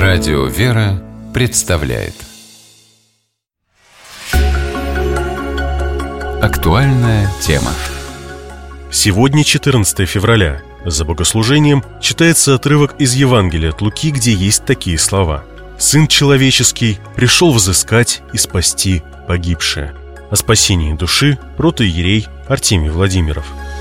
Радио «Вера» представляет актуальная тема. Сегодня 14 февраля. За богослужением читается отрывок из Евангелия от Луки, где есть такие слова: «Сын человеческий пришел взыскать и спасти погибшее». О спасении души протоиерей Артемий Владимиров.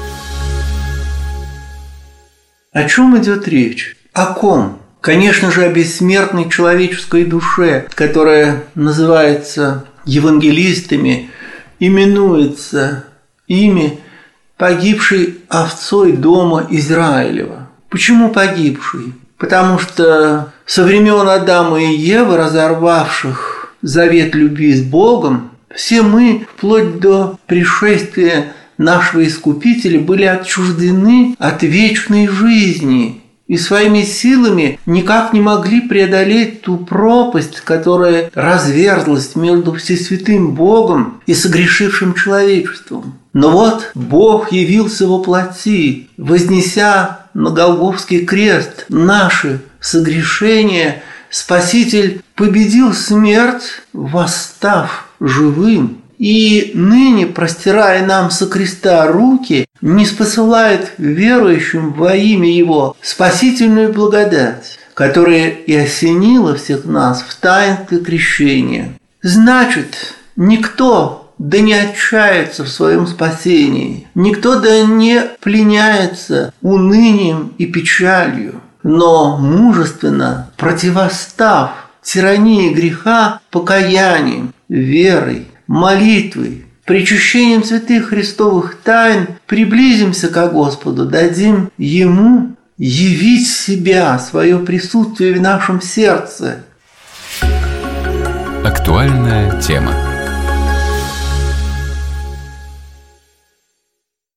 О чем идет речь? О ком? Конечно же, о бессмертной человеческой душе, которая называется евангелистами, именуется ими погибшей овцой дома Израилева. Почему погибшей? Потому что со времен Адама и Евы, разорвавших завет любви с Богом, все мы, вплоть до пришествия нашего Искупителя, были отчуждены от вечной жизни и своими силами никак не могли преодолеть ту пропасть, которая разверзлась между всесвятым Богом и согрешившим человечеством. Но вот Бог явился во плоти, вознеся на Голгофский крест наши согрешения. Спаситель победил смерть, восстав живым. И ныне, простирая нам со креста руки, ниспосылает верующим во имя Его спасительную благодать, которая и осенила всех нас в таинстве крещения. Значит, никто да не отчается в своем спасении, никто да не пленяется унынием и печалью, но мужественно противостав тирании греха покаянием, верой, молитвой, причащением святых христовых тайн приблизимся ко Господу, дадим Ему явить себя, свое присутствие в нашем сердце. Актуальная тема.